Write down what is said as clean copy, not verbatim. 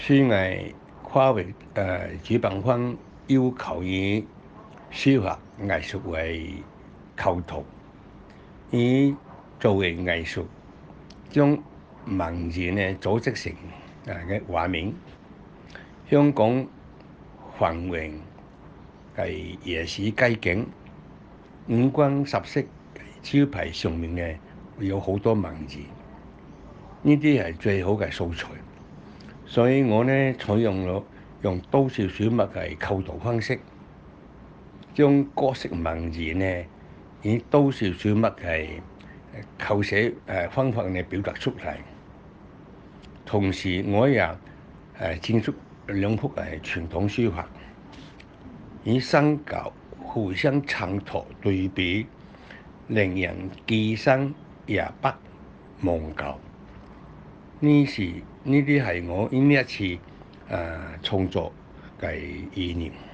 書藝跨域主辦方要求以書法藝術為構圖，以造形藝術將文字呢組織成嘅畫面。香港繁榮係夜市街景，五光十色招牌上面呢有好多文字，呢啲係最好嘅素材。所以我呢採用多少水墨嘅構圖方式，將各式文字呢以多少水墨嘅構寫方法嚟表達出嚟。同時我也展出兩幅傳統書法，以新舊互相襯托對比，令人既新也不忘舊。呢啲係我呢一次創作嘅意念。